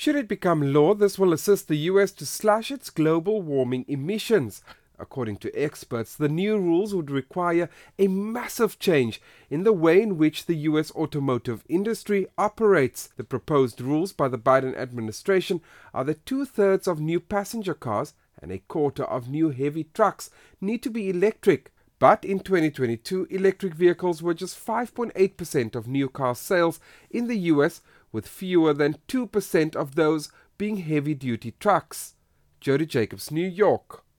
Should it become law, this will assist the US to slash its global warming emissions. According to experts, the new rules would require a massive change in the way in which the US automotive industry operates. The proposed rules by the Biden administration are that 2/3 of new passenger cars and a quarter of new heavy trucks need to be electric. But in 2022, electric vehicles were just 5.8% of new car sales in the US, with fewer than 2% of those being heavy-duty trucks. Jody Jacobs, New York.